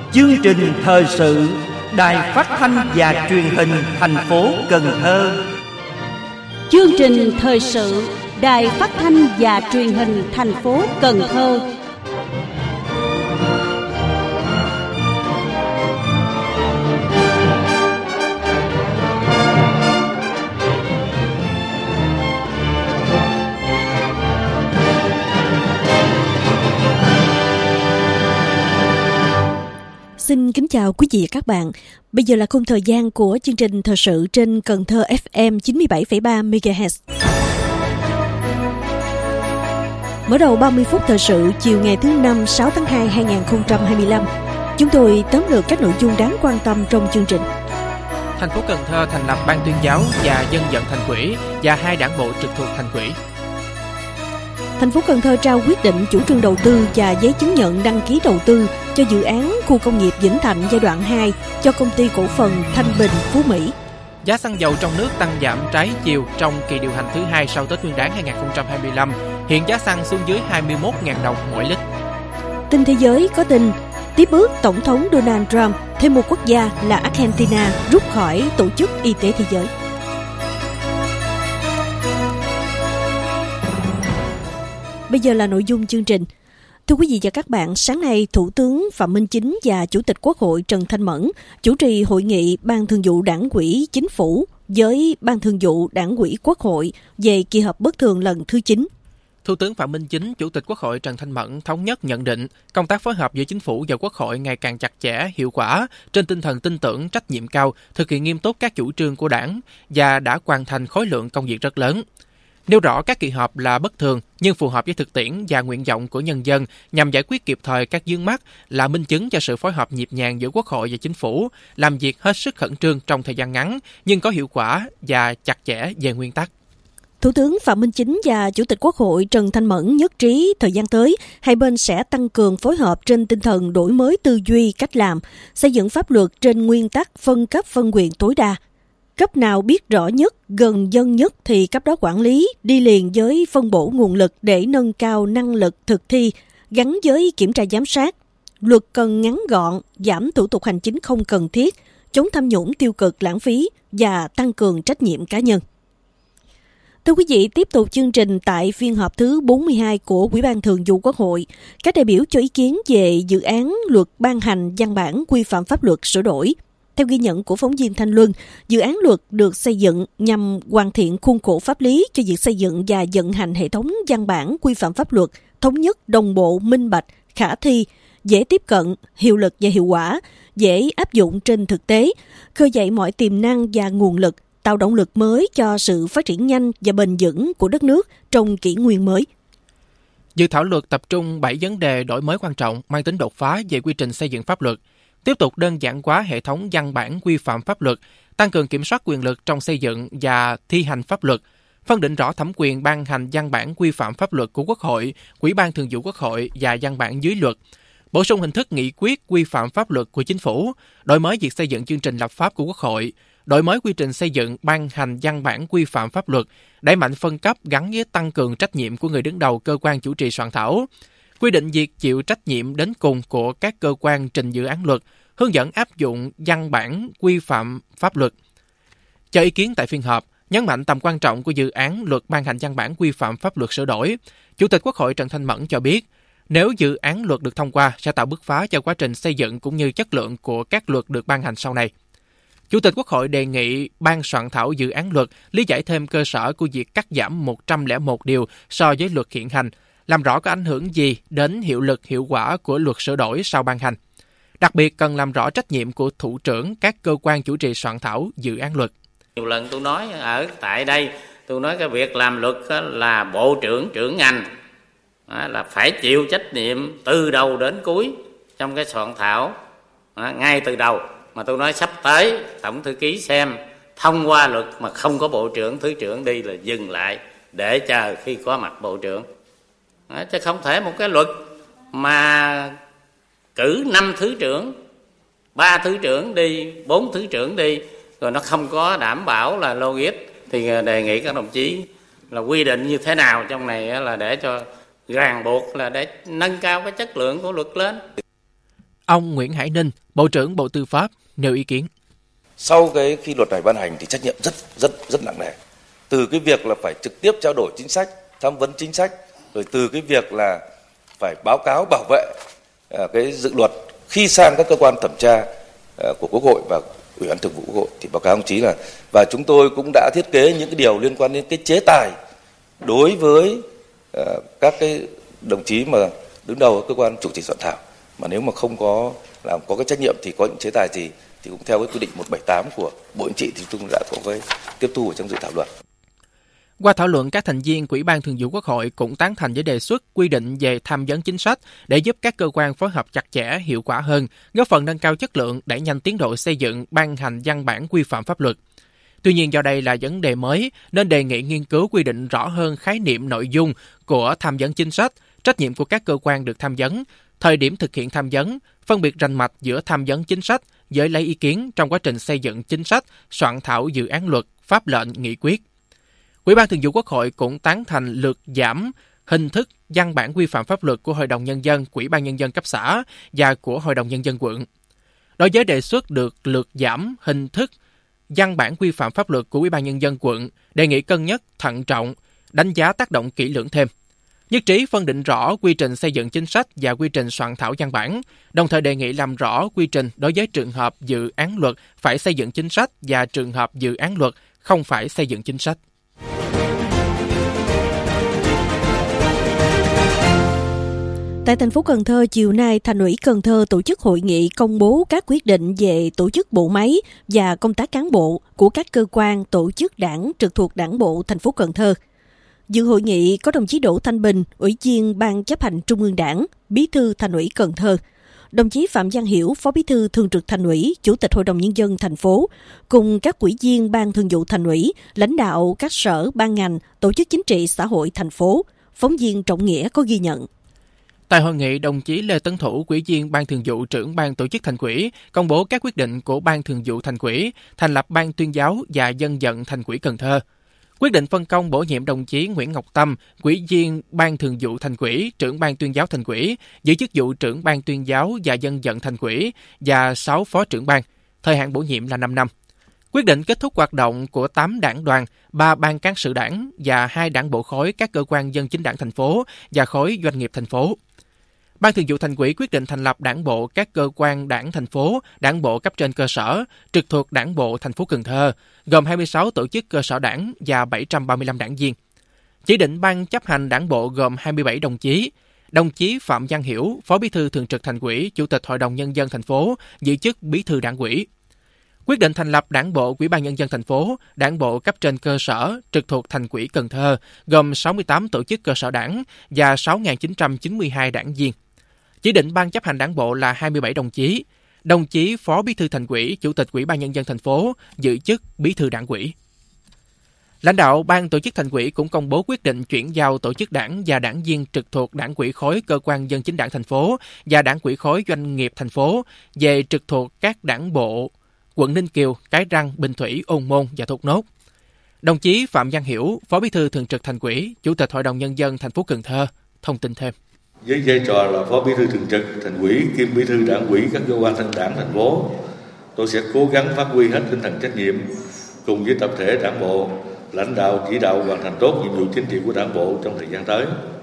Chương trình thời sự Đài Phát thanh và Truyền hình thành phố Cần Thơ. Chương trình thời sự Đài Phát thanh và Truyền hình thành phố Cần Thơ. Xin kính chào quý vị và các bạn. Bây giờ là khung thời gian của chương trình thời sự trên Cần Thơ FM 97,3 MHz. Mở đầu 30 phút thời sự chiều ngày thứ Năm 6 tháng 2 2025. Chúng tôi tóm lược các nội dung đáng quan tâm trong chương trình. Thành phố Cần Thơ thành lập ban tuyên giáo và dân vận thành ủy và 2 đảng bộ trực thuộc thành ủy. Thành phố Cần Thơ trao quyết định chủ trương đầu tư và giấy chứng nhận đăng ký đầu tư cho dự án khu công nghiệp Vĩnh Thạnh giai đoạn 2 cho công ty cổ phần Thanh Bình Phú Mỹ. Giá xăng dầu trong nước tăng giảm trái chiều trong kỳ điều hành thứ 2 sau Tết Nguyên đán 2025. Hiện giá xăng xuống dưới 21.000 đồng mỗi lít. Tin thế giới có tin tiếp bước Tổng thống Donald Trump, thêm một quốc gia là Argentina rút khỏi Tổ chức Y tế Thế giới. Bây giờ là nội dung chương trình. Thưa quý vị và các bạn, sáng nay Thủ tướng Phạm Minh Chính và Chủ tịch Quốc hội Trần Thanh Mẫn chủ trì hội nghị Ban Thường vụ Đảng ủy Chính phủ với Ban Thường vụ Đảng ủy Quốc hội về kỳ họp bất thường lần thứ 9. Thủ tướng Phạm Minh Chính, Chủ tịch Quốc hội Trần Thanh Mẫn thống nhất nhận định công tác phối hợp giữa Chính phủ và Quốc hội ngày càng chặt chẽ, hiệu quả, trên tinh thần tin tưởng, trách nhiệm cao, thực hiện nghiêm túc các chủ trương của Đảng và đã hoàn thành khối lượng công việc rất lớn. Nêu rõ các kỳ họp là bất thường nhưng phù hợp với thực tiễn và nguyện vọng của nhân dân nhằm giải quyết kịp thời các vướng mắc là minh chứng cho sự phối hợp nhịp nhàng giữa Quốc hội và Chính phủ, làm việc hết sức khẩn trương trong thời gian ngắn nhưng có hiệu quả và chặt chẽ về nguyên tắc. Thủ tướng Phạm Minh Chính và Chủ tịch Quốc hội Trần Thanh Mẫn nhất trí thời gian tới, hai bên sẽ tăng cường phối hợp trên tinh thần đổi mới tư duy, cách làm, xây dựng pháp luật trên nguyên tắc phân cấp phân quyền tối đa. Cấp nào biết rõ nhất, gần dân nhất thì cấp đó quản lý, đi liền với phân bổ nguồn lực để nâng cao năng lực thực thi, gắn với kiểm tra giám sát. Luật cần ngắn gọn, giảm thủ tục hành chính không cần thiết, chống tham nhũng tiêu cực lãng phí và tăng cường trách nhiệm cá nhân. Thưa quý vị, tiếp tục chương trình tại phiên họp thứ 42 của Ủy ban Thường vụ Quốc hội, các đại biểu cho ý kiến về dự án luật ban hành văn bản quy phạm pháp luật sửa đổi. Theo ghi nhận của phóng viên Thanh Luân, dự án luật được xây dựng nhằm hoàn thiện khuôn khổ pháp lý cho việc xây dựng và vận hành hệ thống văn bản quy phạm pháp luật thống nhất, đồng bộ, minh bạch, khả thi, dễ tiếp cận, hiệu lực và hiệu quả, dễ áp dụng trên thực tế, khơi dậy mọi tiềm năng và nguồn lực, tạo động lực mới cho sự phát triển nhanh và bền vững của đất nước trong kỷ nguyên mới. Dự thảo luật tập trung 7 vấn đề đổi mới quan trọng mang tính đột phá về quy trình xây dựng pháp luật. Tiếp tục đơn giản hóa hệ thống văn bản quy phạm pháp luật, tăng cường kiểm soát quyền lực trong xây dựng và thi hành pháp luật, phân định rõ thẩm quyền ban hành văn bản quy phạm pháp luật của Quốc hội, Ủy ban Thường vụ Quốc hội và văn bản dưới luật, bổ sung hình thức nghị quyết quy phạm pháp luật của Chính phủ, đổi mới việc xây dựng chương trình lập pháp của Quốc hội, đổi mới quy trình xây dựng ban hành văn bản quy phạm pháp luật, đẩy mạnh phân cấp gắn với tăng cường trách nhiệm của người đứng đầu cơ quan chủ trì soạn thảo, quy định việc chịu trách nhiệm đến cùng của các cơ quan trình dự án luật, hướng dẫn áp dụng văn bản quy phạm pháp luật. Cho ý kiến tại phiên họp, nhấn mạnh tầm quan trọng của dự án luật ban hành văn bản quy phạm pháp luật sửa đổi, Chủ tịch Quốc hội Trần Thanh Mẫn cho biết, nếu dự án luật được thông qua sẽ tạo bứt phá cho quá trình xây dựng cũng như chất lượng của các luật được ban hành sau này. Chủ tịch Quốc hội đề nghị ban soạn thảo dự án luật lý giải thêm cơ sở của việc cắt giảm 101 điều so với luật hiện hành, làm rõ có ảnh hưởng gì đến hiệu lực hiệu quả của luật sửa đổi sau ban hành. Đặc biệt cần làm rõ trách nhiệm của thủ trưởng các cơ quan chủ trì soạn thảo dự án luật. Nhiều lần tôi nói ở tại đây, tôi nói cái việc làm luật là bộ trưởng trưởng ngành là phải chịu trách nhiệm từ đầu đến cuối trong cái soạn thảo ngay từ đầu. Mà tôi nói sắp tới tổng thư ký xem thông qua luật mà không có bộ trưởng, thứ trưởng đi là dừng lại để chờ khi có mặt bộ trưởng. Chứ không thể một cái luật mà cử 5 thứ trưởng, 3 thứ trưởng đi, 4 thứ trưởng đi, rồi nó không có đảm bảo là logic, thì đề nghị các đồng chí là quy định như thế nào trong này là để cho ràng buộc, là để nâng cao cái chất lượng của luật lên. Ông Nguyễn Hải Ninh, Bộ trưởng Bộ Tư pháp nêu ý kiến. Sau khi luật này ban hành thì trách nhiệm rất nặng nề. Từ cái việc là phải trực tiếp trao đổi chính sách, tham vấn chính sách, rồi từ cái việc là phải báo cáo bảo vệ cái dự luật khi sang các cơ quan thẩm tra của Quốc hội và Ủy ban Thường vụ Quốc hội thì báo cáo ông chí là, và chúng tôi cũng đã thiết kế những cái điều liên quan đến cái chế tài đối với các cái đồng chí mà đứng đầu cơ quan chủ trì soạn thảo, mà nếu mà không có cái trách nhiệm thì có những chế tài gì thì cũng theo cái quy định 178 của Bộ Chính trị thì chúng tôi đã có cái tiếp thu ở trong dự thảo luật. Qua thảo luận, các thành viên Ủy ban Thường vụ Quốc hội cũng tán thành với đề xuất quy định về tham vấn chính sách để giúp các cơ quan phối hợp chặt chẽ, hiệu quả hơn, góp phần nâng cao chất lượng, đẩy nhanh tiến độ xây dựng, ban hành văn bản quy phạm pháp luật. Tuy nhiên, do đây là vấn đề mới, nên đề nghị nghiên cứu quy định rõ hơn khái niệm nội dung của tham vấn chính sách, trách nhiệm của các cơ quan được tham vấn, thời điểm thực hiện tham vấn, phân biệt ranh mạch giữa tham vấn chính sách với lấy ý kiến trong quá trình xây dựng chính sách, soạn thảo dự án luật, pháp lệnh, nghị quyết. Ủy ban Thường vụ Quốc hội cũng tán thành lược giảm hình thức văn bản quy phạm pháp luật của Hội đồng Nhân dân, Ủy ban Nhân dân cấp xã và của Hội đồng Nhân dân quận. Đối với đề xuất được lược giảm hình thức văn bản quy phạm pháp luật của Ủy ban Nhân dân quận, đề nghị cân nhắc thận trọng, đánh giá tác động kỹ lưỡng thêm. Nhất trí phân định rõ quy trình xây dựng chính sách và quy trình soạn thảo văn bản, đồng thời đề nghị làm rõ quy trình đối với trường hợp dự án luật phải xây dựng chính sách và trường hợp dự án luật không phải xây dựng chính sách. Tại thành phố Cần Thơ, chiều nay, Thành ủy Cần Thơ tổ chức hội nghị công bố các quyết định về tổ chức bộ máy và công tác cán bộ của các cơ quan tổ chức đảng trực thuộc Đảng bộ thành phố Cần Thơ. Dự hội nghị có đồng chí Đỗ Thanh Bình, Ủy viên Ban Chấp hành Trung ương Đảng, Bí thư Thành ủy Cần Thơ, đồng chí Phạm Văn Hiểu, Phó Bí thư Thường trực Thành ủy, Chủ tịch Hội đồng Nhân dân thành phố, cùng các ủy viên Ban Thường vụ Thành ủy, lãnh đạo các sở, ban ngành, tổ chức chính trị xã hội thành phố. Phóng viên Trọng Nghĩa có ghi nhận. Tại hội nghị, đồng chí Lê Tấn Thủ, Ủy viên Ban Thường vụ, Trưởng Ban Tổ chức Thành ủy, công bố các quyết định của Ban Thường vụ Thành ủy, thành lập Ban Tuyên giáo và Dân vận Thành ủy Cần Thơ. Quyết định phân công bổ nhiệm đồng chí Nguyễn Ngọc Tâm, Ủy viên Ban Thường vụ Thành ủy, Trưởng Ban Tuyên giáo Thành ủy, giữ chức vụ Trưởng Ban Tuyên giáo và Dân vận Thành ủy và 6 phó trưởng ban, thời hạn bổ nhiệm là 5 năm. Quyết định kết thúc hoạt động của 8 đảng đoàn, 3 ban cán sự đảng và 2 đảng bộ khối các cơ quan dân chính đảng thành phố và khối doanh nghiệp thành phố. Ban Thường vụ Thành ủy quyết định thành lập đảng bộ các cơ quan đảng thành phố, đảng bộ cấp trên cơ sở, trực thuộc Đảng bộ thành phố Cần Thơ, gồm 26 tổ chức cơ sở đảng và 735 đảng viên. Chỉ định Ban chấp hành đảng bộ gồm 27 đồng chí Phạm Văn Hiểu, Phó Bí thư Thường trực Thành ủy, Chủ tịch Hội đồng Nhân dân thành phố, giữ chức Bí thư Đảng ủy. Quyết định thành lập Đảng bộ Ủy ban Nhân dân thành phố, đảng bộ cấp trên cơ sở trực thuộc Thành ủy Cần Thơ, gồm 68 tổ chức cơ sở đảng và 6.992 đảng viên. Chỉ định Ban chấp hành đảng bộ là 27 đồng chí Phó Bí thư Thành ủy, Chủ tịch Ủy ban Nhân dân thành phố, giữ chức Bí thư Đảng ủy. Lãnh đạo Ban Tổ chức Thành ủy cũng công bố quyết định chuyển giao tổ chức đảng và đảng viên trực thuộc Đảng ủy khối cơ quan dân chính đảng thành phố và Đảng ủy khối doanh nghiệp thành phố về trực thuộc các đảng bộ quận Ninh Kiều, Cái Răng, Bình Thủy, Ôn Môn và Thốt Nốt. Đồng chí Phạm Văn Hiểu, Phó Bí thư Thường trực Thành ủy, Chủ tịch Hội đồng Nhân dân thành phố Cần Thơ thông tin thêm. Với vai trò là Phó Bí thư Thường trực Thành ủy kiêm Bí thư Đảng ủy các cơ quan thanh đảng thành phố, tôi sẽ cố gắng phát huy hết tinh thần trách nhiệm cùng với tập thể Đảng bộ, lãnh đạo chỉ đạo hoàn thành tốt nhiệm vụ chính trị của Đảng bộ trong thời gian tới.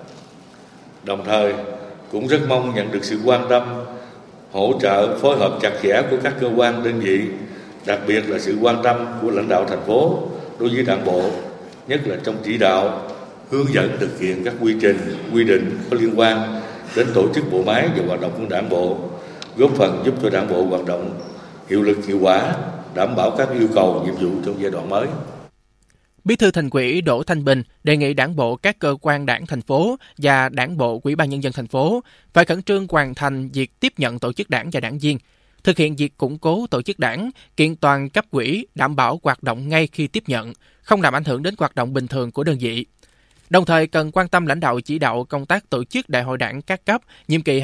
Đồng thời cũng rất mong nhận được sự quan tâm, hỗ trợ, phối hợp chặt chẽ của các cơ quan đơn vị, đặc biệt là sự quan tâm của lãnh đạo thành phố đối với Đảng bộ, nhất là trong chỉ đạo, hướng dẫn thực hiện các quy trình, quy định có liên quan đến tổ chức bộ máy và hoạt động của Đảng bộ, góp phần giúp cho Đảng bộ hoạt động hiệu lực hiệu quả, đảm bảo các yêu cầu nhiệm vụ trong giai đoạn mới. Bí thư Thành ủy Đỗ Thanh Bình đề nghị Đảng bộ các cơ quan đảng thành phố và Đảng bộ Ủy ban Nhân dân thành phố phải khẩn trương hoàn thành việc tiếp nhận tổ chức đảng và đảng viên, thực hiện việc củng cố tổ chức đảng, kiện toàn cấp ủy, đảm bảo hoạt động ngay khi tiếp nhận, không làm ảnh hưởng đến hoạt động bình thường của đơn vị. Đồng thời cần quan tâm lãnh đạo chỉ đạo công tác tổ chức Đại hội Đảng các cấp nhiệm kỳ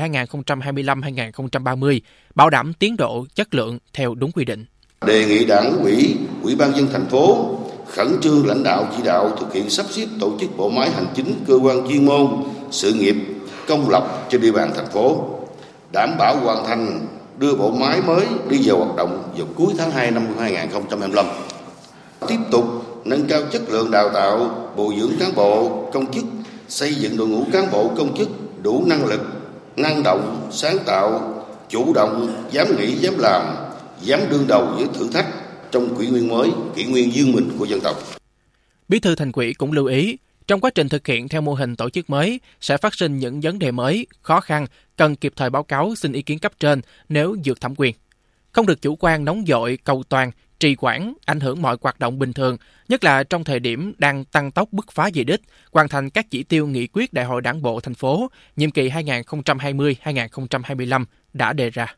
2025-2030, bảo đảm tiến độ, chất lượng theo đúng quy định. Đề nghị Đảng ủy, Ủy ban nhân dân thành phố khẩn trương lãnh đạo chỉ đạo thực hiện sắp xếp tổ chức bộ máy hành chính cơ quan chuyên môn, sự nghiệp công lập trên địa bàn thành phố, đảm bảo hoàn thành đưa bộ máy mới đi vào hoạt động vào cuối tháng 2 năm 2025. Tiếp tục nâng cao chất lượng đào tạo, bồi dưỡng cán bộ, công chức, xây dựng đội ngũ cán bộ công chức đủ năng lực, năng động, sáng tạo, chủ động, dám nghĩ, dám làm, dám đương đầu với thử thách trong kỷ nguyên mới, kỷ nguyên dương mình của dân tộc. Bí thư Thành ủy cũng lưu ý, trong quá trình thực hiện theo mô hình tổ chức mới sẽ phát sinh những vấn đề mới, khó khăn, cần kịp thời báo cáo xin ý kiến cấp trên nếu vượt thẩm quyền. Không được chủ quan nóng vội, cầu toàn, trì hoãn, ảnh hưởng mọi hoạt động bình thường, nhất là trong thời điểm đang tăng tốc bứt phá về đích, hoàn thành các chỉ tiêu nghị quyết Đại hội Đảng bộ thành phố nhiệm kỳ 2020-2025 đã đề ra.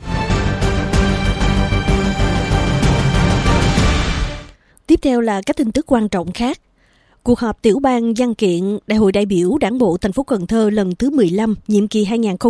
Tiếp theo là các tin tức quan trọng khác. Cuộc họp tiểu ban văn kiện Đại hội đại biểu Đảng bộ thành phố Cần Thơ lần thứ 15, nhiệm kỳ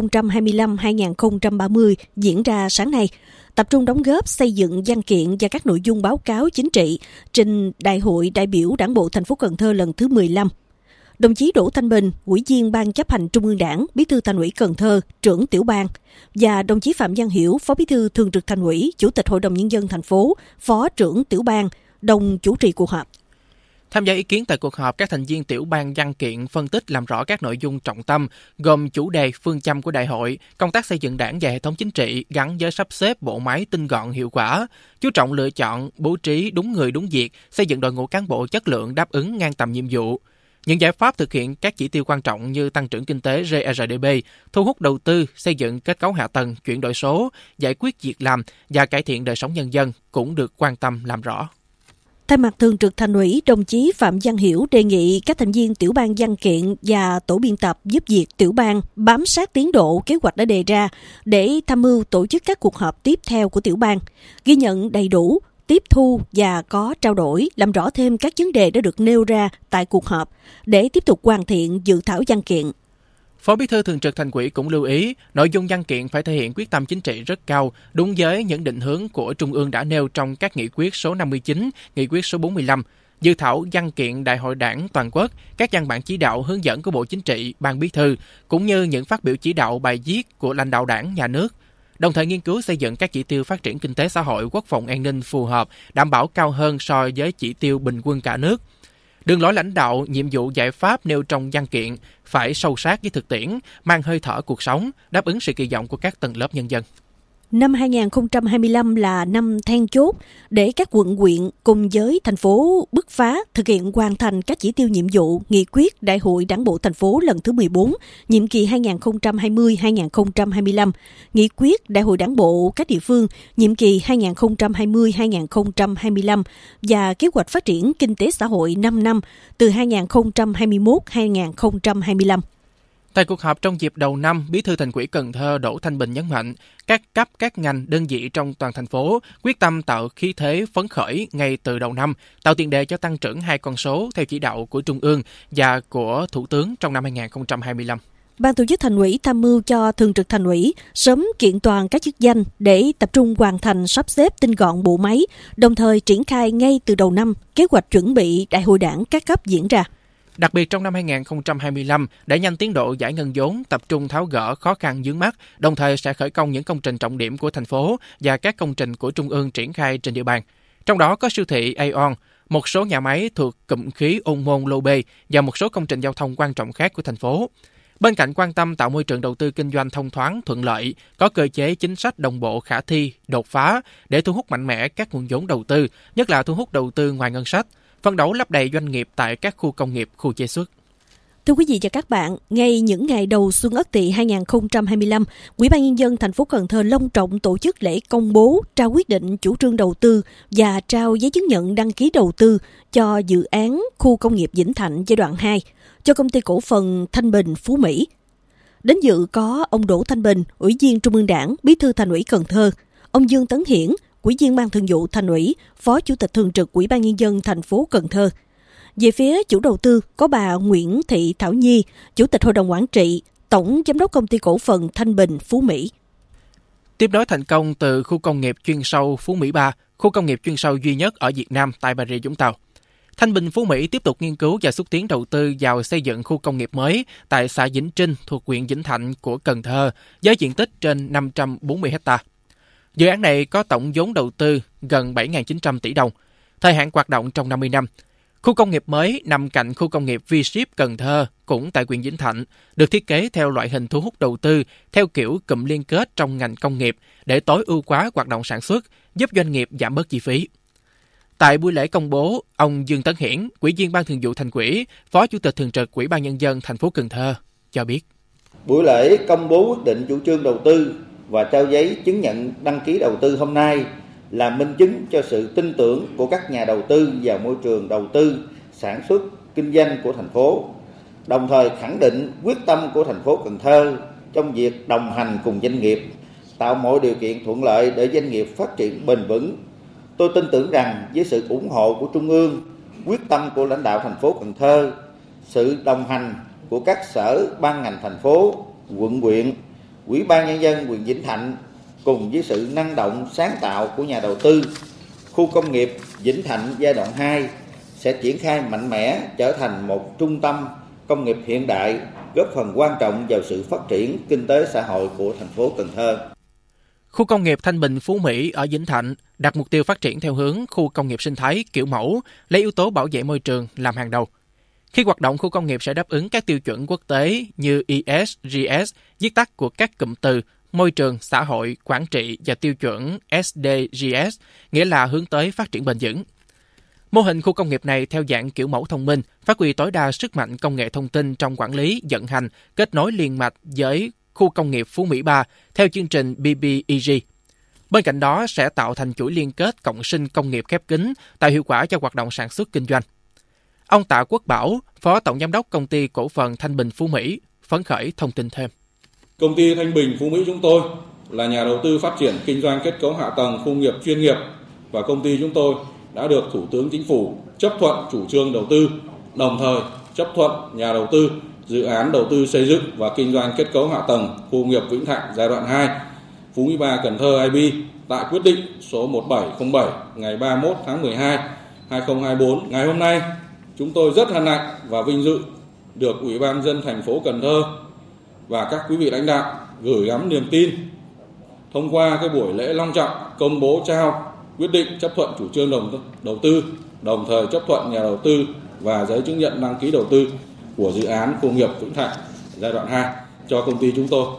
2025-2030 diễn ra sáng nay, tập trung đóng góp xây dựng văn kiện và các nội dung báo cáo chính trị trình Đại hội đại biểu Đảng bộ thành phố Cần Thơ lần thứ 15. Đồng chí Đỗ Thanh Bình, Ủy viên Ban Chấp hành Trung ương Đảng, Bí thư Thành ủy Cần Thơ, trưởng tiểu ban, và đồng chí Phạm Văn Hiểu, Phó Bí thư Thường trực Thành ủy, Chủ tịch Hội đồng Nhân dân thành phố, Phó trưởng tiểu ban, đồng chủ trì cuộc họp. Tham gia ý kiến tại cuộc họp, các thành viên tiểu ban văn kiện phân tích làm rõ các nội dung trọng tâm, gồm chủ đề, phương châm của đại hội, công tác xây dựng đảng và hệ thống chính trị gắn với sắp xếp bộ máy tinh gọn hiệu quả, chú trọng lựa chọn, bố trí đúng người đúng việc, xây dựng đội ngũ cán bộ chất lượng đáp ứng ngang tầm nhiệm vụ. Những giải pháp thực hiện các chỉ tiêu quan trọng như tăng trưởng kinh tế GRDP, thu hút đầu tư, xây dựng kết cấu hạ tầng, chuyển đổi số, giải quyết việc làm và cải thiện đời sống nhân dân cũng được quan tâm làm rõ. Thay mặt Thường trực Thành ủy, đồng chí Phạm Văn Hiểu đề nghị các thành viên tiểu ban văn kiện và tổ biên tập giúp việc tiểu ban bám sát tiến độ kế hoạch đã đề ra để tham mưu tổ chức các cuộc họp tiếp theo của tiểu ban, ghi nhận đầy đủ, tiếp thu và có trao đổi, làm rõ thêm các vấn đề đã được nêu ra tại cuộc họp để tiếp tục hoàn thiện dự thảo văn kiện. Phó Bí thư Thường trực Thành ủy cũng lưu ý, nội dung văn kiện phải thể hiện quyết tâm chính trị rất cao, đúng với những định hướng của Trung ương đã nêu trong các nghị quyết số 59, nghị quyết số 45, dự thảo văn kiện Đại hội Đảng toàn quốc, các văn bản chỉ đạo hướng dẫn của Bộ Chính trị, Ban Bí thư, cũng như những phát biểu chỉ đạo bài viết của lãnh đạo Đảng, nhà nước. Đồng thời nghiên cứu xây dựng các chỉ tiêu phát triển kinh tế xã hội, quốc phòng an ninh phù hợp, đảm bảo cao hơn so với chỉ tiêu bình quân cả nước. Đường lối lãnh đạo, nhiệm vụ giải pháp nêu trong văn kiện phải sâu sát với thực tiễn, mang hơi thở cuộc sống, đáp ứng sự kỳ vọng của các tầng lớp nhân dân. Năm 2025 là năm then chốt để các quận huyện cùng với thành phố bứt phá thực hiện hoàn thành các chỉ tiêu nhiệm vụ nghị quyết Đại hội Đảng bộ thành phố lần thứ 14, nhiệm kỳ 2020-2025, nghị quyết Đại hội Đảng bộ các địa phương nhiệm kỳ 2020-2025 và kế hoạch phát triển kinh tế xã hội 5 năm từ 2021-2025. Tại cuộc họp trong dịp đầu năm, Bí thư Thành ủy Cần Thơ Đỗ Thanh Bình nhấn mạnh, các cấp, các ngành, đơn vị trong toàn thành phố quyết tâm tạo khí thế phấn khởi ngay từ đầu năm, tạo tiền đề cho tăng trưởng 2 con số theo chỉ đạo của Trung ương và của Thủ tướng trong năm 2025. Ban tổ chức Thành ủy tham mưu cho Thường trực Thành ủy sớm kiện toàn các chức danh để tập trung hoàn thành sắp xếp tinh gọn bộ máy, đồng thời triển khai ngay từ đầu năm kế hoạch chuẩn bị Đại hội Đảng các cấp diễn ra. Đặc biệt trong năm 2025, đẩy nhanh tiến độ giải ngân vốn, tập trung tháo gỡ khó khăn vướng mắc, đồng thời sẽ khởi công những công trình trọng điểm của thành phố và các công trình của Trung ương triển khai trên địa bàn. Trong đó có siêu thị Aeon, một số nhà máy thuộc cụm khí Ôn Môn Lô B và một số công trình giao thông quan trọng khác của thành phố. Bên cạnh quan tâm tạo môi trường đầu tư kinh doanh thông thoáng, thuận lợi, có cơ chế chính sách đồng bộ khả thi, đột phá để thu hút mạnh mẽ các nguồn vốn đầu tư, nhất là thu hút đầu tư ngoài ngân sách, phấn đấu lấp đầy doanh nghiệp tại các khu công nghiệp, khu chế xuất. Thưa quý vị và các bạn, ngay những ngày đầu Xuân Ất Tỵ 2025, Ủy ban Nhân dân thành phố Cần Thơ long trọng tổ chức lễ công bố, trao quyết định chủ trương đầu tư và trao giấy chứng nhận đăng ký đầu tư cho dự án khu công nghiệp Vĩnh Thạnh giai đoạn 2 cho công ty cổ phần Thanh Bình Phú Mỹ. Đến dự có ông Đỗ Thanh Bình, Ủy viên Trung ương Đảng, Bí thư Thành ủy Cần Thơ, ông Dương Tấn Hiển, Ủy viên Ban Thường vụ Thành ủy, Phó Chủ tịch Thường trực Ủy ban Nhân dân thành phố Cần Thơ. Về phía chủ đầu tư có bà Nguyễn Thị Thảo Nhi, Chủ tịch Hội đồng Quản trị, Tổng Giám đốc Công ty Cổ phần Thanh Bình Phú Mỹ. Tiếp nối thành công từ khu công nghiệp chuyên sâu Phú Mỹ 3, khu công nghiệp chuyên sâu duy nhất ở Việt Nam tại Bà Rịa Vũng Tàu. Thanh Bình Phú Mỹ tiếp tục nghiên cứu và xúc tiến đầu tư vào xây dựng khu công nghiệp mới tại xã Vĩnh Trinh thuộc huyện Vĩnh Thạnh của Cần Thơ với diện tích trên 540 ha. Dự án này có tổng vốn đầu tư gần 7.900 tỷ đồng, thời hạn hoạt động trong 50 năm. Khu công nghiệp mới nằm cạnh khu công nghiệp V-Ship Cần Thơ, cũng tại huyện Vĩnh Thạnh, được thiết kế theo loại hình thu hút đầu tư theo kiểu cụm liên kết trong ngành công nghiệp để tối ưu hóa hoạt động sản xuất, giúp doanh nghiệp giảm bớt chi phí. Tại buổi lễ công bố, ông Dương Tấn Hiển, Ủy viên Ban Thường vụ Thành ủy, Phó Chủ tịch Thường trực Ủy ban Nhân dân thành phố Cần Thơ cho biết. Buổi lễ công bố quyết định chủ trương đầu tư và trao giấy chứng nhận đăng ký đầu tư hôm nay là minh chứng cho sự tin tưởng của các nhà đầu tư vào môi trường đầu tư, sản xuất, kinh doanh của thành phố, đồng thời khẳng định quyết tâm của thành phố Cần Thơ trong việc đồng hành cùng doanh nghiệp, tạo mọi điều kiện thuận lợi để doanh nghiệp phát triển bền vững. Tôi tin tưởng rằng với sự ủng hộ của Trung ương, quyết tâm của lãnh đạo thành phố Cần Thơ, sự đồng hành của các sở ban ngành thành phố, quận huyện, Ủy ban Nhân dân huyện Vĩnh Thạnh cùng với sự năng động sáng tạo của nhà đầu tư, khu công nghiệp Vĩnh Thạnh giai đoạn 2 sẽ triển khai mạnh mẽ trở thành một trung tâm công nghiệp hiện đại, góp phần quan trọng vào sự phát triển kinh tế xã hội của thành phố Cần Thơ. Khu công nghiệp Thanh Bình Phú Mỹ ở Vĩnh Thạnh đặt mục tiêu phát triển theo hướng khu công nghiệp sinh thái kiểu mẫu, lấy yếu tố bảo vệ môi trường làm hàng đầu. Khi hoạt động, khu công nghiệp sẽ đáp ứng các tiêu chuẩn quốc tế như ESGS, viết tắt của các cụm từ môi trường, xã hội, quản trị và tiêu chuẩn SDGs, nghĩa là hướng tới phát triển bền vững. Mô hình khu công nghiệp này theo dạng kiểu mẫu thông minh, phát huy tối đa sức mạnh công nghệ thông tin trong quản lý, vận hành, kết nối liên mạch với khu công nghiệp Phú Mỹ 3 theo chương trình BBEG. Bên cạnh đó sẽ tạo thành chuỗi liên kết cộng sinh công nghiệp khép kín, tạo hiệu quả cho hoạt động sản xuất kinh doanh. Ông Tạ Quốc Bảo, Phó Tổng Giám đốc Công ty Cổ phần Thanh Bình Phú Mỹ, phấn khởi thông tin thêm. Công ty Thanh Bình Phú Mỹ chúng tôi là nhà đầu tư phát triển kinh doanh kết cấu hạ tầng khu nghiệp chuyên nghiệp và công ty chúng tôi đã được Thủ tướng Chính phủ chấp thuận chủ trương đầu tư, đồng thời chấp thuận nhà đầu tư dự án đầu tư xây dựng và kinh doanh kết cấu hạ tầng khu nghiệp Vĩnh Thạnh giai đoạn 2, Phú Mỹ 3 Cần Thơ IB tại quyết định số 1707 ngày 31 tháng 12 2024. Ngày hôm nay, chúng tôi rất hân hạnh và vinh dự được Ủy ban nhân dân thành phố Cần Thơ và các quý vị lãnh đạo gửi gắm niềm tin thông qua cái buổi lễ long trọng công bố trao quyết định chấp thuận chủ trương đầu tư, đồng thời chấp thuận nhà đầu tư và giấy chứng nhận đăng ký đầu tư của dự án khu nghiệp Vĩnh Thạnh giai đoạn 2 cho công ty chúng tôi.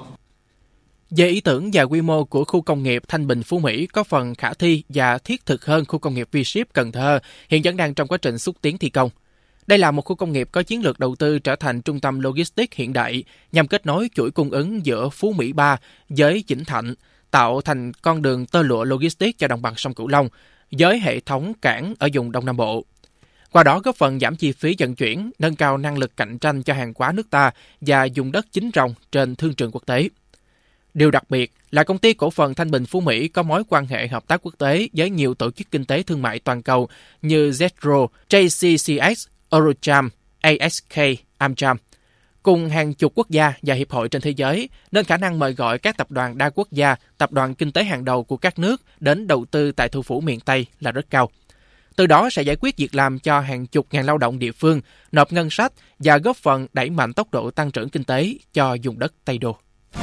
Về ý tưởng và quy mô của khu công nghiệp Thanh Bình Phú Mỹ có phần khả thi và thiết thực hơn khu công nghiệp V-Ship Cần Thơ, hiện vẫn đang trong quá trình xúc tiến thi công. Đây là một khu công nghiệp có chiến lược đầu tư trở thành trung tâm logistics hiện đại nhằm kết nối chuỗi cung ứng giữa Phú Mỹ 3 với Vĩnh Thạnh, tạo thành con đường tơ lụa logistics cho đồng bằng sông Cửu Long với hệ thống cảng ở vùng Đông Nam Bộ. Qua đó góp phần giảm chi phí vận chuyển, nâng cao năng lực cạnh tranh cho hàng hóa nước ta và dùng đất chính rồng trên thương trường quốc tế. Điều đặc biệt là công ty cổ phần Thanh Bình Phú Mỹ có mối quan hệ hợp tác quốc tế với nhiều tổ chức kinh tế thương mại toàn cầu như ZETRO, JCCX, Eurocharm, ASK, AmCham, cùng hàng chục quốc gia và hiệp hội trên thế giới, nên khả năng mời gọi các tập đoàn đa quốc gia, tập đoàn kinh tế hàng đầu của các nước đến đầu tư tại thủ phủ miền Tây là rất cao. Từ đó sẽ giải quyết việc làm cho hàng chục ngàn lao động địa phương, nộp ngân sách và góp phần đẩy mạnh tốc độ tăng trưởng kinh tế cho vùng đất Tây Đô.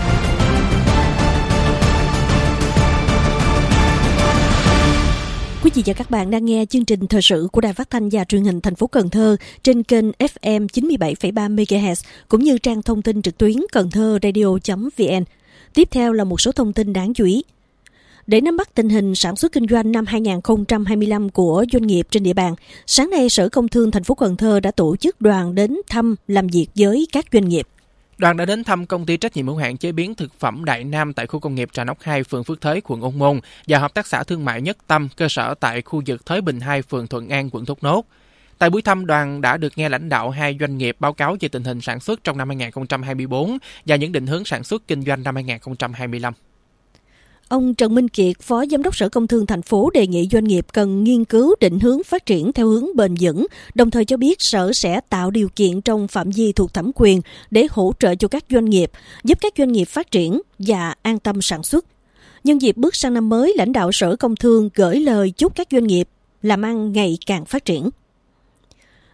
Quý vị và các bạn đang nghe chương trình thời sự của Đài Phát thanh và Truyền hình thành phố Cần Thơ trên kênh FM 97,3 MHz cũng như trang thông tin trực tuyến cầnthoradio.vn. Tiếp theo là một số thông tin đáng chú ý. Để nắm bắt tình hình sản xuất kinh doanh năm 2025 của doanh nghiệp trên địa bàn, sáng nay Sở Công Thương thành phố Cần Thơ đã tổ chức đoàn đến thăm làm việc với các doanh nghiệp. Đoàn đã đến thăm công ty trách nhiệm hữu hạn chế biến thực phẩm Đại Nam tại khu công nghiệp Trà Nóc 2, phường Phước Thới, quận Ôn Môn và hợp tác xã thương mại Nhất Tâm, cơ sở tại khu vực Thới Bình 2, phường Thuận An, quận Thốt Nốt. Tại buổi thăm, đoàn đã được nghe lãnh đạo hai doanh nghiệp báo cáo về tình hình sản xuất trong năm 2024 và những định hướng sản xuất kinh doanh năm 2025. Ông Trần Minh Kiệt, Phó Giám đốc Sở Công Thương thành phố đề nghị doanh nghiệp cần nghiên cứu định hướng phát triển theo hướng bền vững, đồng thời cho biết Sở sẽ tạo điều kiện trong phạm vi thuộc thẩm quyền để hỗ trợ cho các doanh nghiệp, giúp các doanh nghiệp phát triển và an tâm sản xuất. Nhân dịp bước sang năm mới, lãnh đạo Sở Công Thương gửi lời chúc các doanh nghiệp làm ăn ngày càng phát triển.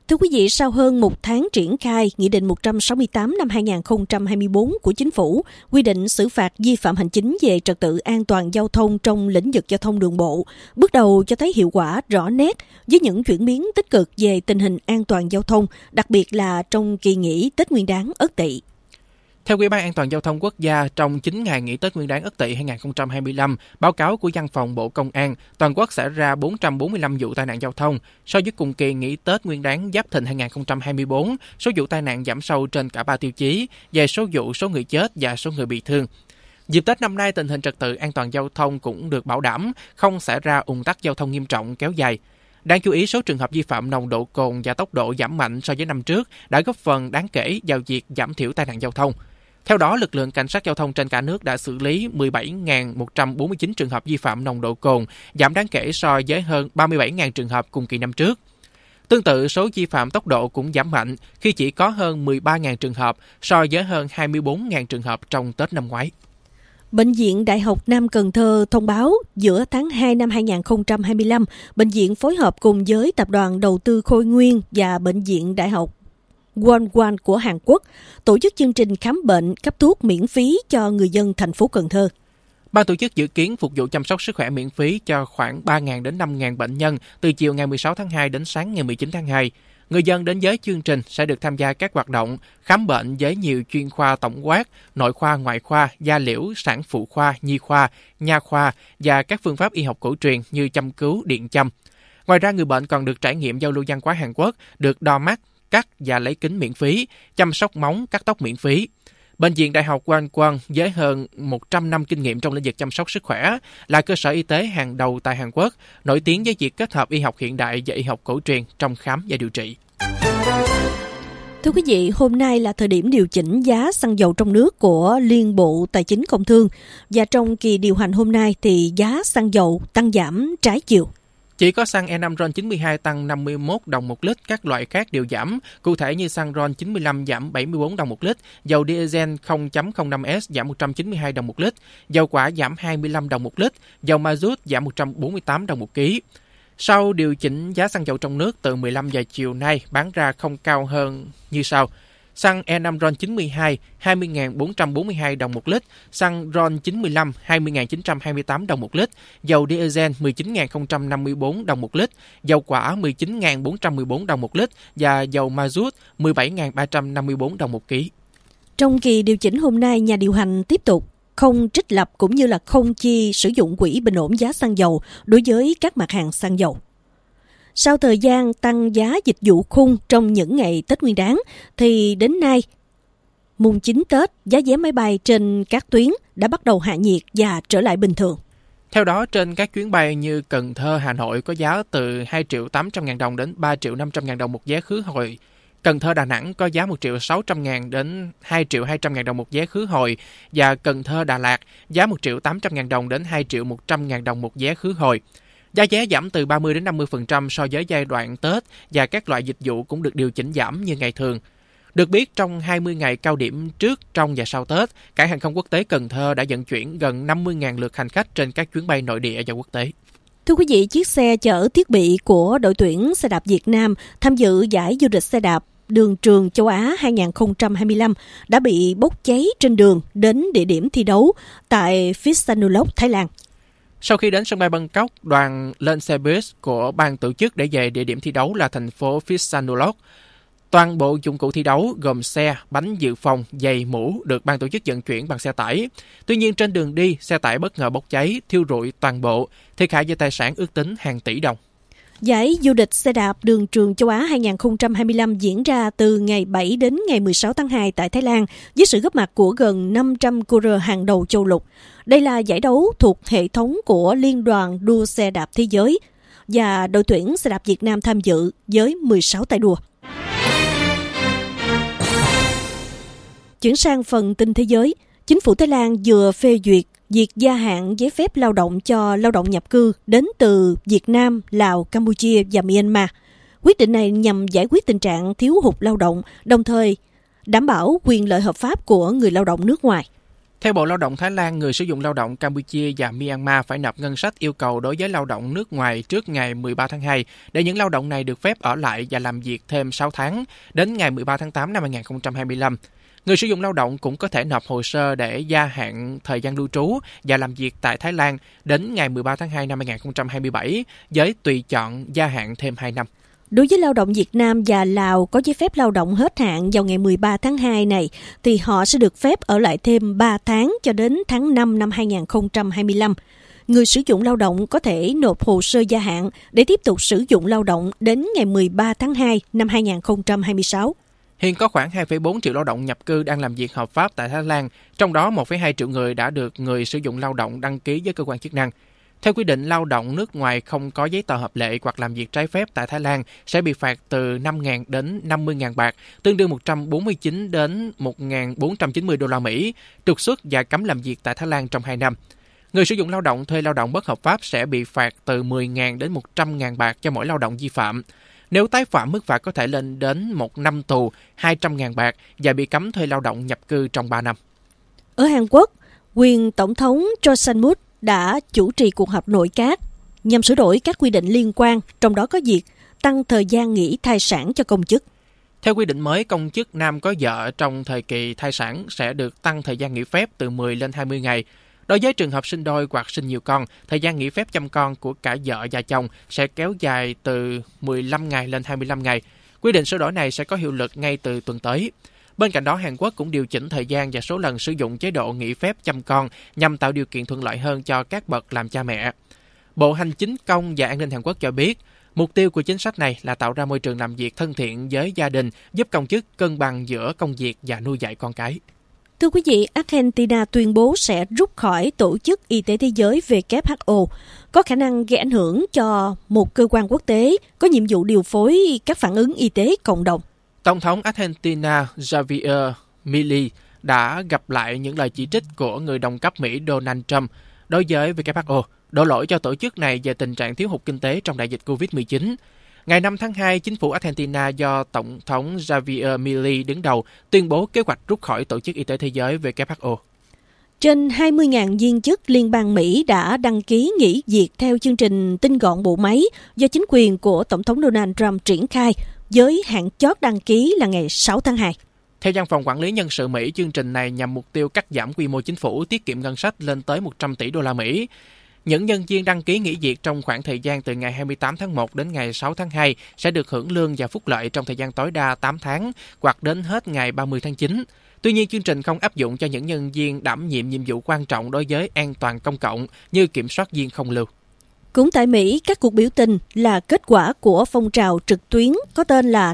Thưa quý vị, sau hơn một tháng triển khai, Nghị định 168 năm 2024 của Chính phủ quy định xử phạt vi phạm hành chính về trật tự an toàn giao thông trong lĩnh vực giao thông đường bộ, bước đầu cho thấy hiệu quả rõ nét với những chuyển biến tích cực về tình hình an toàn giao thông, đặc biệt là trong kỳ nghỉ Tết Nguyên đán Ất Tỵ. Theo Ủy ban An toàn Giao thông Quốc gia, trong 9 ngày nghỉ Tết Nguyên đán Ất Tỵ 2025, báo cáo của Văn phòng Bộ Công an, toàn quốc xảy ra 445 vụ tai nạn giao thông. So với cùng kỳ nghỉ Tết Nguyên đán Giáp Thìn 2024, số vụ tai nạn giảm sâu trên cả 3 tiêu chí, về số vụ, số người chết và số người bị thương. Dịp Tết năm nay, tình hình trật tự an toàn giao thông cũng được bảo đảm, không xảy ra ùn tắc giao thông nghiêm trọng kéo dài. Đáng chú ý, số trường hợp vi phạm nồng độ cồn và tốc độ giảm mạnh so với năm trước đã góp phần đáng kể vào việc giảm thiểu tai nạn giao thông. Theo đó, lực lượng cảnh sát giao thông trên cả nước đã xử lý 17.149 trường hợp vi phạm nồng độ cồn, giảm đáng kể so với hơn 37.000 trường hợp cùng kỳ năm trước. Tương tự, số vi phạm tốc độ cũng giảm mạnh khi chỉ có hơn 13.000 trường hợp so với hơn 24.000 trường hợp trong Tết năm ngoái. Bệnh viện Đại học Nam Cần Thơ thông báo giữa tháng 2 năm 2025, bệnh viện phối hợp cùng với Tập đoàn Đầu tư Khôi Nguyên và Bệnh viện Đại học Wonwon của Hàn Quốc tổ chức chương trình khám bệnh, cấp thuốc miễn phí cho người dân thành phố Cần Thơ. Ban tổ chức dự kiến phục vụ chăm sóc sức khỏe miễn phí cho khoảng 3.000 đến 5.000 bệnh nhân từ chiều ngày 16 tháng 2 đến sáng ngày 19 tháng 2. Người dân đến với chương trình sẽ được tham gia các hoạt động khám bệnh với nhiều chuyên khoa tổng quát, nội khoa, ngoại khoa, da liễu, sản phụ khoa, nhi khoa, nha khoa và các phương pháp y học cổ truyền như châm cứu, điện châm. Ngoài ra, người bệnh còn được trải nghiệm giao lưu văn hóa Hàn Quốc, được đo mắt, cắt và lấy kính miễn phí, chăm sóc móng, cắt tóc miễn phí. Bệnh viện Đại học Wonwon với hơn 100 năm kinh nghiệm trong lĩnh vực chăm sóc sức khỏe là cơ sở y tế hàng đầu tại Hàn Quốc, nổi tiếng với việc kết hợp y học hiện đại và y học cổ truyền trong khám và điều trị. Thưa quý vị, hôm nay là thời điểm điều chỉnh giá xăng dầu trong nước của Liên Bộ Tài chính Công Thương. Và trong kỳ điều hành hôm nay thì giá xăng dầu tăng giảm trái chiều. Chỉ có xăng E5 RON92 tăng 51 đồng một lít, các loại khác đều giảm. Cụ thể như xăng RON95 giảm 74 đồng một lít, dầu diesel 0.05S giảm 192 đồng một lít, dầu quả giảm 25 đồng một lít, dầu ma rút giảm 148 đồng một ký. Sau điều chỉnh giá xăng dầu trong nước từ 15 giờ chiều nay bán ra không cao hơn như sau. Xăng E5 RON92 20.442 đồng một lít, xăng RON95 20.928 đồng một lít, dầu diesel 19.054 đồng một lít, dầu quả 19.414 đồng một lít và dầu ma rút 17.354 đồng một ký. Trong kỳ điều chỉnh hôm nay, nhà điều hành tiếp tục không trích lập cũng như là không chi sử dụng quỹ bình ổn giá xăng dầu đối với các mặt hàng xăng dầu. Sau thời gian tăng giá dịch vụ khung trong những ngày Tết Nguyên đán, thì đến nay, mùng 9 Tết, giá vé máy bay trên các tuyến đã bắt đầu hạ nhiệt và trở lại bình thường. Theo đó, trên các chuyến bay như Cần Thơ, Hà Nội có giá từ 2.800.000 đồng đến 3.500.000 đồng một vé khứ hồi. Cần Thơ, Đà Nẵng có giá 1.600.000 đến 2.200.000 đồng một vé khứ hồi. Và Cần Thơ, Đà Lạt giá 1.800.000 đồng đến 2.100.000 đồng một vé khứ hồi. Giá vé giảm từ 30 đến 50% so với giai đoạn Tết và các loại dịch vụ cũng được điều chỉnh giảm như ngày thường. Được biết, trong 20 ngày cao điểm trước, trong và sau Tết, cảng hàng không quốc tế Cần Thơ đã vận chuyển gần 50.000 lượt hành khách trên các chuyến bay nội địa và quốc tế. Thưa quý vị, chiếc xe chở thiết bị của đội tuyển xe đạp Việt Nam tham dự giải vô địch xe đạp Đường trường Châu Á 2025 đã bị bốc cháy trên đường đến địa điểm thi đấu tại Phitsanulok, Thái Lan. Sau khi đến sân bay Bangkok, đoàn lên xe bus của ban tổ chức để về địa điểm thi đấu là thành phố Phitsanulok. Toàn bộ dụng cụ thi đấu gồm xe, bánh dự phòng, giày, mũ được ban tổ chức vận chuyển bằng xe tải. Tuy nhiên trên đường đi, xe tải bất ngờ bốc cháy, thiêu rụi toàn bộ, thiệt hại về tài sản ước tính hàng tỷ đồng. Giải vô địch xe đạp Đường trường Châu Á 2025 diễn ra từ ngày 7 đến ngày 16 tháng 2 tại Thái Lan với sự góp mặt của gần 500 coureur hàng đầu châu lục. Đây là giải đấu thuộc hệ thống của Liên đoàn đua xe đạp thế giới và đội tuyển xe đạp Việt Nam tham dự với 16 tay đua. Chuyển sang phần tin thế giới, chính phủ Thái Lan vừa phê duyệt việc gia hạn giấy phép lao động cho lao động nhập cư đến từ Việt Nam, Lào, Campuchia và Myanmar. Quyết định này nhằm giải quyết tình trạng thiếu hụt lao động, đồng thời đảm bảo quyền lợi hợp pháp của người lao động nước ngoài. Theo Bộ Lao động Thái Lan, người sử dụng lao động Campuchia và Myanmar phải nộp ngân sách yêu cầu đối với lao động nước ngoài trước ngày 13 tháng 2 để những lao động này được phép ở lại và làm việc thêm 6 tháng đến ngày 13 tháng 8 năm 2025. Người sử dụng lao động cũng có thể nộp hồ sơ để gia hạn thời gian lưu trú và làm việc tại Thái Lan đến ngày 13 tháng 2 năm 2027 với tùy chọn gia hạn thêm 2 năm. Đối với lao động Việt Nam và Lào có giấy phép lao động hết hạn vào ngày 13 tháng 2 này, thì họ sẽ được phép ở lại thêm 3 tháng cho đến tháng 5 năm 2025. Người sử dụng lao động có thể nộp hồ sơ gia hạn để tiếp tục sử dụng lao động đến ngày 13 tháng 2 năm 2026. Hiện có khoảng 2,4 triệu lao động nhập cư đang làm việc hợp pháp tại Thái Lan, trong đó 1,2 triệu người đã được người sử dụng lao động đăng ký với cơ quan chức năng. Theo quy định, lao động nước ngoài không có giấy tờ hợp lệ hoặc làm việc trái phép tại Thái Lan sẽ bị phạt từ 5.000 đến 50.000 bạc, tương đương 149 đến 1.490 đô la Mỹ, trục xuất và cấm làm việc tại Thái Lan trong 2 năm. Người sử dụng lao động thuê lao động bất hợp pháp sẽ bị phạt từ 10.000 đến 100.000 bạc cho mỗi lao động vi phạm. Nếu tái phạm, mức phạt có thể lên đến 1 năm tù, 200.000 bạc và bị cấm thuê lao động nhập cư trong 3 năm. Ở Hàn Quốc, quyền Tổng thống Choi Sang-muk đã chủ trì cuộc họp nội các nhằm sửa đổi các quy định liên quan, trong đó có việc tăng thời gian nghỉ thai sản cho công chức. Theo quy định mới, công chức nam có vợ trong thời kỳ thai sản sẽ được tăng thời gian nghỉ phép từ 10 lên 20 ngày. Đối với trường hợp sinh đôi hoặc sinh nhiều con, thời gian nghỉ phép chăm con của cả vợ và chồng sẽ kéo dài từ 15 ngày lên 25 ngày. Quy định sửa đổi này sẽ có hiệu lực ngay từ tuần tới. Bên cạnh đó, Hàn Quốc cũng điều chỉnh thời gian và số lần sử dụng chế độ nghỉ phép chăm con nhằm tạo điều kiện thuận lợi hơn cho các bậc làm cha mẹ. Bộ Hành chính công và An ninh Hàn Quốc cho biết, mục tiêu của chính sách này là tạo ra môi trường làm việc thân thiện với gia đình, giúp công chức cân bằng giữa công việc và nuôi dạy con cái. Thưa quý vị, Argentina tuyên bố sẽ rút khỏi Tổ chức Y tế Thế giới WHO, có khả năng gây ảnh hưởng cho một cơ quan quốc tế có nhiệm vụ điều phối các phản ứng y tế cộng đồng. Tổng thống Argentina Javier Milei đã gặp lại những lời chỉ trích của người đồng cấp Mỹ Donald Trump đối với WHO, đổ lỗi cho tổ chức này về tình trạng thiếu hụt kinh tế trong đại dịch COVID-19. Ngày 5 tháng 2, chính phủ Argentina do Tổng thống Javier Milei đứng đầu tuyên bố kế hoạch rút khỏi Tổ chức Y tế Thế giới WHO. Trên 20.000 viên chức liên bang Mỹ đã đăng ký nghỉ việc theo chương trình tinh gọn bộ máy do chính quyền của Tổng thống Donald Trump triển khai, với hạn chót đăng ký là ngày 6 tháng 2. Theo Văn phòng Quản lý Nhân sự Mỹ, chương trình này nhằm mục tiêu cắt giảm quy mô chính phủ, tiết kiệm ngân sách lên tới 100 tỷ đô la Mỹ. Những nhân viên đăng ký nghỉ việc trong khoảng thời gian từ ngày 28 tháng 1 đến ngày 6 tháng 2 sẽ được hưởng lương và phúc lợi trong thời gian tối đa 8 tháng hoặc đến hết ngày 30 tháng 9. Tuy nhiên, chương trình không áp dụng cho những nhân viên đảm nhiệm nhiệm vụ quan trọng đối với an toàn công cộng như kiểm soát viên không lưu. Cũng tại Mỹ, các cuộc biểu tình là kết quả của phong trào trực tuyến có tên là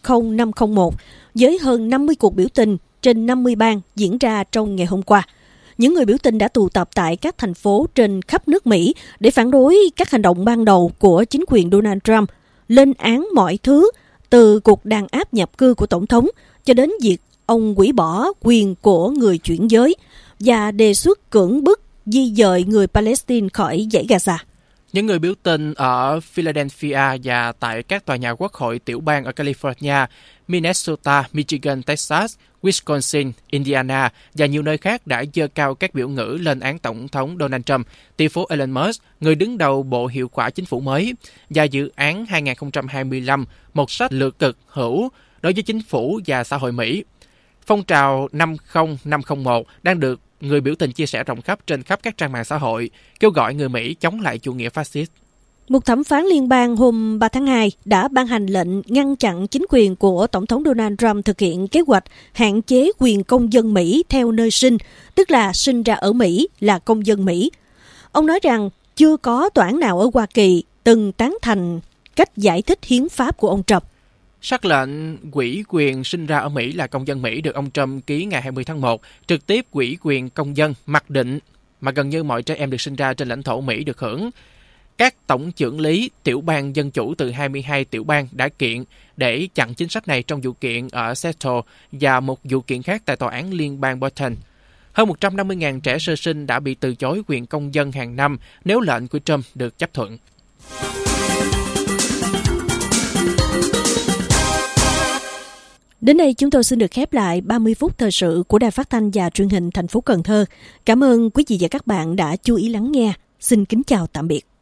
50501, với hơn 50 cuộc biểu tình trên 50 bang diễn ra trong ngày hôm qua. Những người biểu tình đã tụ tập tại các thành phố trên khắp nước Mỹ để phản đối các hành động ban đầu của chính quyền Donald Trump, lên án mọi thứ từ cuộc đàn áp nhập cư của Tổng thống cho đến việc ông hủy bỏ quyền của người chuyển giới và đề xuất cưỡng bức di dời người Palestine khỏi dãy Gaza. Những người biểu tình ở Philadelphia và tại các tòa nhà quốc hội tiểu bang ở California, Minnesota, Michigan, Texas, Wisconsin, Indiana và nhiều nơi khác đã giơ cao các biểu ngữ lên án Tổng thống Donald Trump, tỷ phú Elon Musk, người đứng đầu Bộ Hiệu quả Chính phủ mới, và dự án 2025, một sách lược cực hữu đối với chính phủ và xã hội Mỹ. Phong trào 50501 đang được người biểu tình chia sẻ rộng khắp trên khắp các trang mạng xã hội, kêu gọi người Mỹ chống lại chủ nghĩa phát xít. Một thẩm phán liên bang hôm 3 tháng 2 đã ban hành lệnh ngăn chặn chính quyền của Tổng thống Donald Trump thực hiện kế hoạch hạn chế quyền công dân Mỹ theo nơi sinh, tức là sinh ra ở Mỹ là công dân Mỹ. Ông nói rằng chưa có tòa án nào ở Hoa Kỳ từng tán thành cách giải thích hiến pháp của ông Trump. Sắc lệnh ủy quyền sinh ra ở Mỹ là công dân Mỹ được ông Trump ký ngày 20 tháng 1, trực tiếp ủy quyền công dân mặc định mà gần như mọi trẻ em được sinh ra trên lãnh thổ Mỹ được hưởng. Các tổng chưởng lý tiểu bang dân chủ từ 22 tiểu bang đã kiện để chặn chính sách này trong vụ kiện ở Seattle và một vụ kiện khác tại tòa án liên bang Boston. Hơn 150.000 trẻ sơ sinh đã bị từ chối quyền công dân hàng năm nếu lệnh của Trump được chấp thuận. Đến đây chúng tôi xin được khép lại 30 phút thời sự của Đài Phát thanh và Truyền hình thành phố Cần Thơ. Cảm ơn quý vị và các bạn đã chú ý lắng nghe. Xin kính chào tạm biệt.